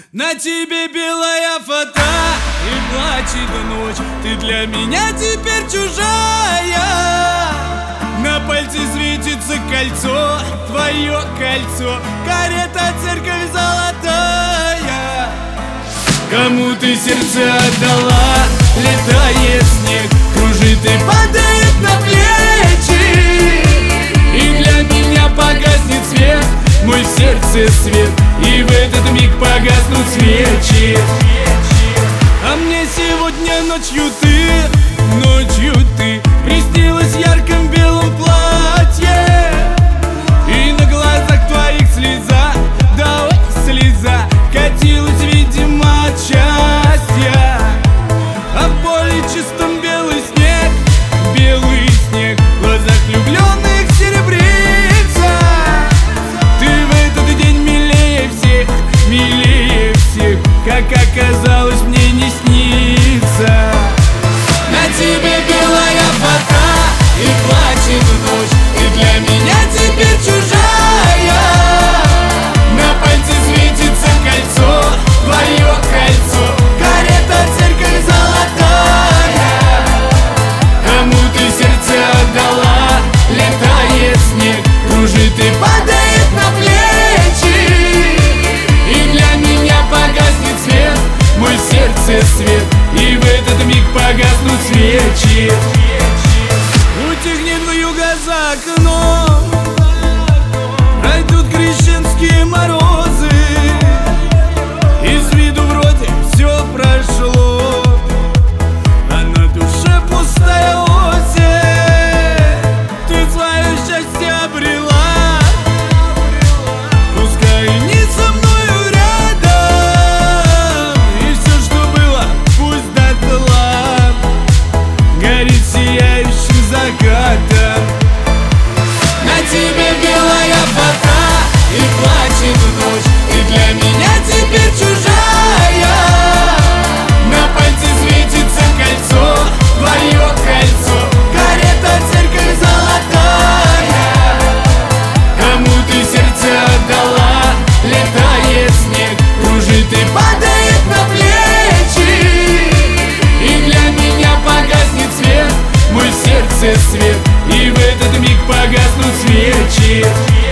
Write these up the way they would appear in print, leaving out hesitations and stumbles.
На тебе белая фата и плачет ночь. Ты для меня теперь чужая. На пальце светится кольцо, твое кольцо, карета, церковь золотая. Кому ты сердце отдала, летает снег, кружит и падает на плечи. И для меня погаснет свет, мой сердце свет, и в этот миг погаснут свечи. А мне сегодня ночью ты приснилась в ярком белом платье. И на глазах твоих слеза, да ой, слеза, катилась, видимо, от счастья. А в поле чистом белый снег, в глазах влюбленных серебрится. Ты в этот день милее всех, как оказалось, мне не снится. На тебе белая фата и плачет ночь. Ты для меня теперь чужая. На пальце светится кольцо, твое кольцо, карета, церковь золотая. Кому ты сердце отдала, летает снег, кружит и падает на плечи. И для меня погаснет свет, мой сердце свет, и в этот миг погаснут свечи. Утихнет вьюга за окном, пройдут крещенские морозы. Из виду вроде все прошло, а на душе пустая осень. Ты свое счастье обрела, пускай не со мною рядом. И все, что было, пусть дотла горит сияющим закатом. На тебе белая фата и плачет ночь. Ты для меня теперь чужая. На пальце светится кольцо, твое кольцо, карета, церковь золотая. Кому ты сердце отдала, летает снег, кружит и падает на плечи. И для меня погаснет свет, мой сердце свет, и в этот миг погаснут свечи.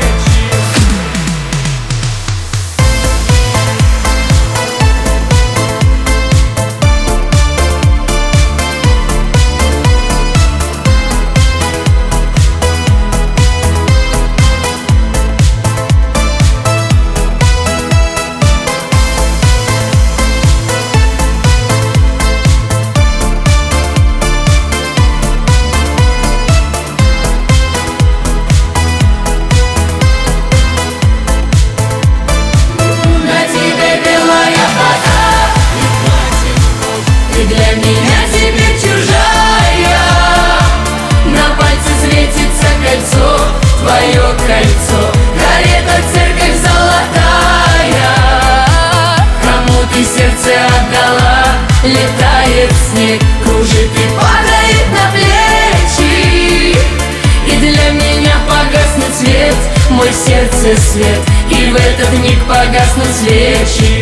Ты для меня теперь чужая. На пальце светится кольцо, твое кольцо, карета, церковь золотая. Кому ты сердце отдала, летает снег, кружит и падает на плечи. И для меня погаснет свет, мой сердце свет, и в этот миг погаснут свечи.